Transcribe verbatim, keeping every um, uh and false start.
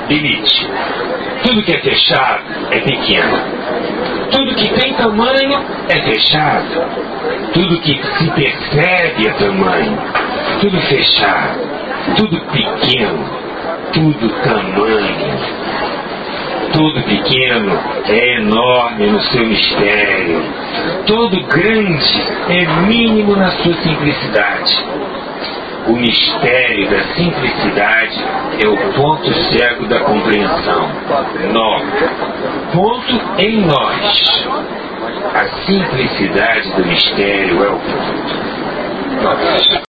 limite. Tudo que é fechado é pequeno. Tudo que tem tamanho é fechado. Tudo que se percebe é tamanho. Tudo fechado. Tudo pequeno. Tudo tamanho. Todo pequeno é enorme no seu mistério. Todo grande é mínimo na sua simplicidade. O mistério da simplicidade é o ponto cego da compreensão. Nó. Ponto em nós. A simplicidade do mistério é o ponto.